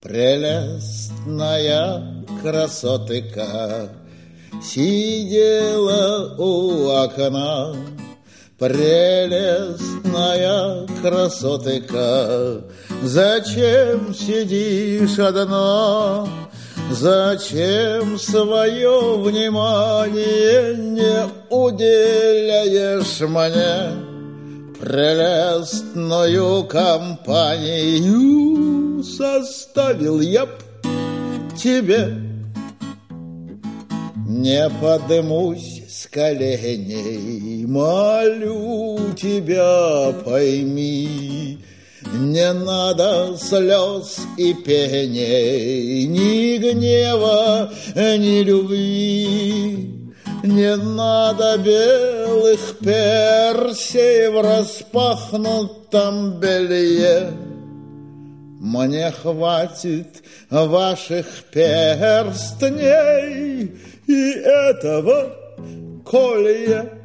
Прелестная красотка сидела у окна. Прелестная красотка, зачем сидишь одна? Зачем свое внимание не уделяешь мне? Прелестную компанию составил я б тебе. Не подымусь с коленей, молю тебя, пойми, не надо слез и пений, ни гнева, ни любви. Не надо белых персей в распахнутом белье. Мне хватит ваших перстней и этого колья.